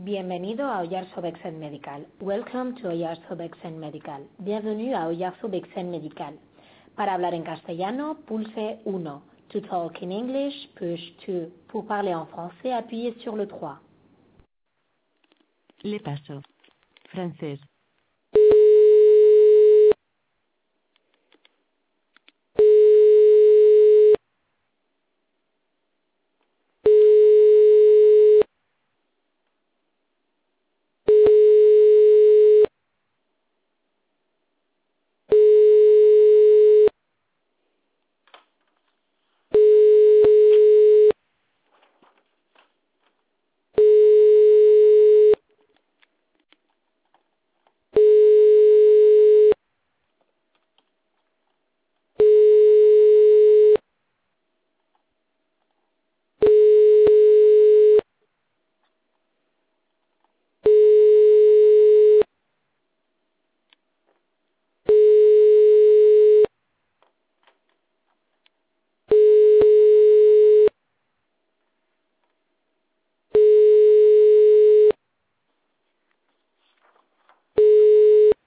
Bienvenido a Oyarzo-Bexen Medical. Welcome to Oyarzo-Bexen Medical. Bienvenue à Oyarzo-Bexen Medical. Para hablar en castellano, pulse 1. To talk in English, push 2. Pour parler en français, appuyez sur le 3. Le paso. Francés.